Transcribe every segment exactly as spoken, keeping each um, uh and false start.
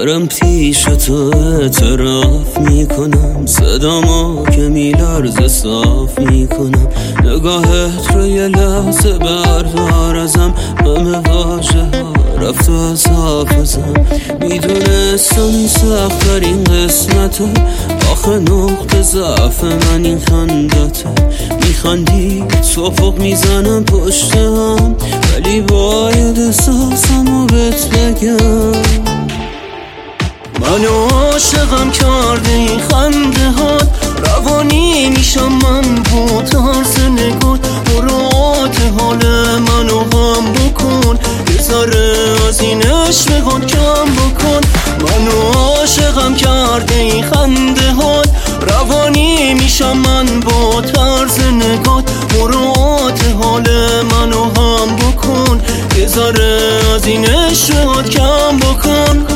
دارم پیش تو اعتراف میکنم، صدامو که میلرزه صاف میکنم، نگاهت رو یه لحظه بردار ازم، همه واژه ها رفت و از حافظم. میدونستم این سخت ترین قسمته، آخه نقطه ضعف من این خندته. میخندی توفق میزنم پشت هم، ولی باید احساسمو بهت بگم. منو عاشقم کرده این خنده هات، روانی میشم من با طرز نگات. مراد حال منو هم بکن، یه ذره از این عشقات کم بکن. منو عاشقم کرده این خنده هات، روانی میشم من با طرز نگات. مراد حال منو هم بکن، یه ذره از این عشقات کم بکن.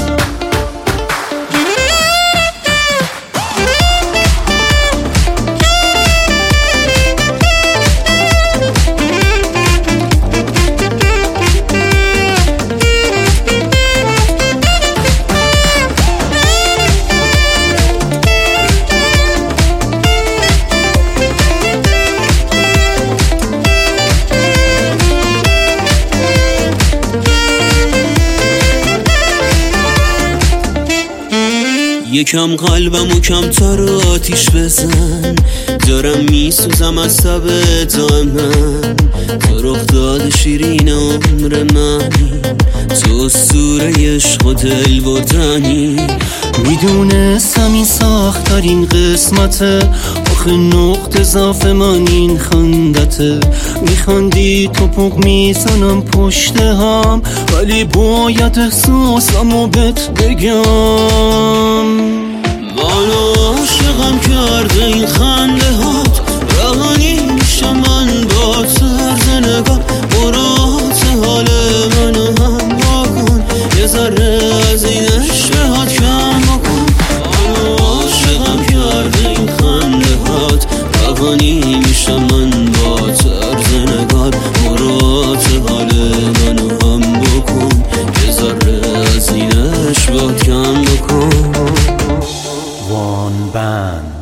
یکم قلبمو کمتر آتیش بزن، دارم میسوزم از تب دامن. تو رخ داد شیرین عمر منی، تو اسطوره عشق و دل بردنی. میدونستم این سخت ترین قسمته، آخه نقطه ضعف من این خندته. میخندی توپق میزنم پشت هم، ولی باید احساسمو بهت بگم. منو عاشقم کرده این خنده هات، روانی میشم من با طرز نگاه. مراد حال منو هم بکن، یه ذره از این عشقات کم بکن. منو عاشقم کرده این خنده هات، روانی میشم من با طرز نگاه. مراد حال منو هم بکن، یه ذره از این عشقات کم بکن. One band